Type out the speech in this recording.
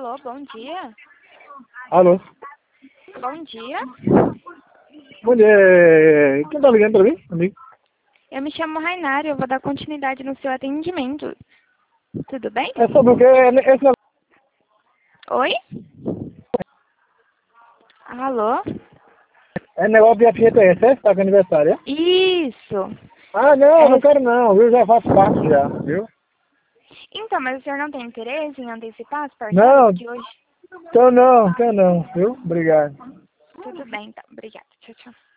Alô, bom dia. Alô? Bom dia. Bom dia. Quem tá ligando pra mim, amigo? Eu me chamo Rainara e eu vou dar continuidade no seu atendimento. Tudo bem? É sobre o que? Esse negócio Oi? Alô? é negócio de FGTS, tá com aniversário, é? Isso. Ah, não, É, não quero não, viu? Já faço parte já, viu? então, mas o senhor não tem interesse em antecipar as parcelas Não, de hoje? tô não, quero não, viu? Obrigado. Tudo bem, então. Obrigada. Tchau, tchau.